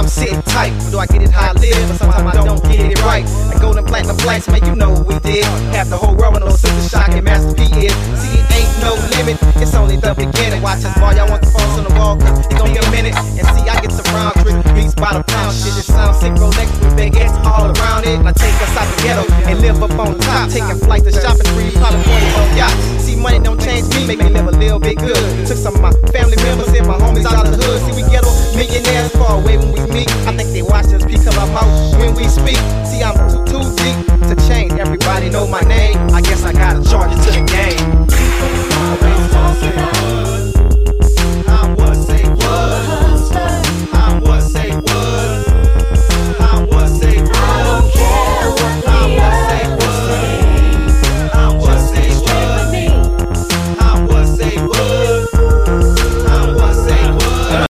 sit tight. Do I get it how I live, but sometimes I don't get it right. Like gold and platinum flights, man, you know what we did. Half the whole world with no Silkk the Shock and Master P is. See, it ain't no limit, it's only the beginning. Watch us ball, y'all want the phones on the wall, cause it gon' be a minute. And see, I get some round trip beats by the pound. Shit, it sounds sick, Rolex with big ass all around it. And I take us out the ghetto and live up on top. Taking flights to shopping spree, probably 40 on yachts. See, money don't change me, make me live a little bit good.